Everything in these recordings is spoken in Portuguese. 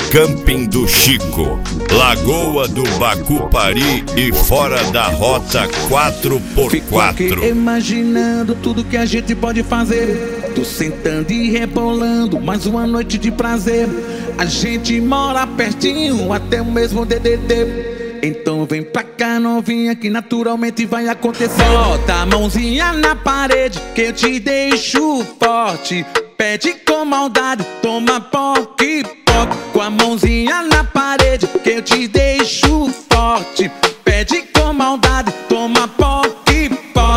Camping do Chico, Lagoa do Bacupari e fora da rota 4x4. Fico aqui imaginando tudo que a gente pode fazer. Tô sentando e rebolando, mais uma noite de prazer. A gente mora pertinho, até o mesmo DDD. Então vem pra cá, novinha, que naturalmente vai acontecer. Bota a mãozinha na parede, que eu te deixo forte. Pede com maldade, toma poque. Com a mãozinha na parede, que eu te deixo forte. Pede com maldade, toma poque.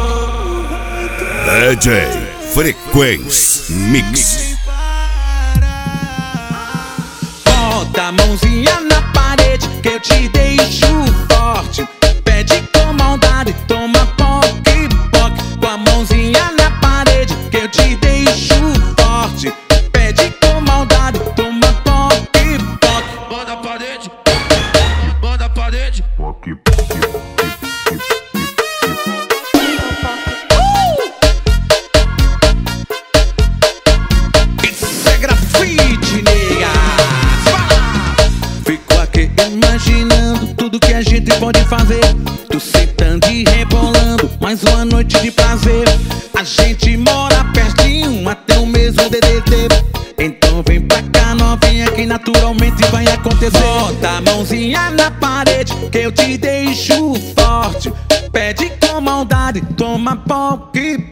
DJ Frequência Mix. Bota a mãozinha na parede, que eu te deixo forte. Pede com maldade, toma poque. Com a mãozinha na parede, que eu te deixo forte. Pede com maldade, toma poque. Bota a parede, bota a parede. Isso é grafite, nega. Fico aqui imaginando tudo que a gente pode fazer. Tô sentando e rebolando, mais uma noite de prazer. A gente mora pertinho, até o mesmo DDD. Então vem pra cá, novinha, que naturalmente vai acontecer. Bota a mãozinha na parede, que eu te deixo forte. Pede com maldade, toma poque.